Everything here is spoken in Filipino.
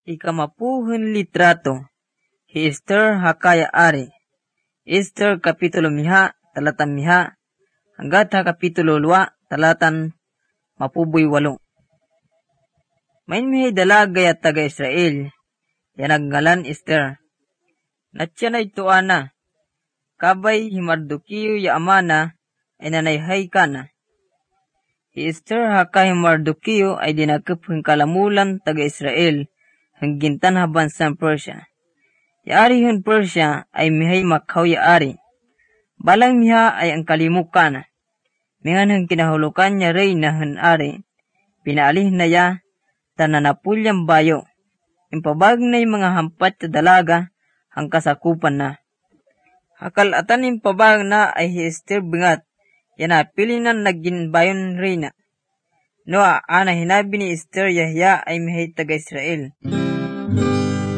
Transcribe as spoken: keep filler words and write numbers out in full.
Ikamapuhun litrato, hi Esther hakaya ari. Esther kapitulo miha, talatan miha, hanggat ha kapitulo lua, talatan mapuboy walo. Main mihay dalagay at taga Israel, yanaggalan Esther. Natya na ito ana, kabay himardukiyo ya amana, ay nanayhay ka na. Hi Esther haka himardukiyo ay dinakip hing kalamulan taga Israel, hanggintan haban sa Persia. Yaari hun Persia ay mihay makaw yaari. Balang miha ay ang kalimukan na. Mingan hang kinahulukan niya rey na hun ari. Pinaalih na ya, tananapulyang bayo. Impabag na yung mga hampat sa dalaga, hang kasakupan na. Hakalatan impabag na ay hi Esther bingat, yan na pilinan naging bayon rey na. Noa, ana hinabi ni Esther Yahya ay mihay taga Israel.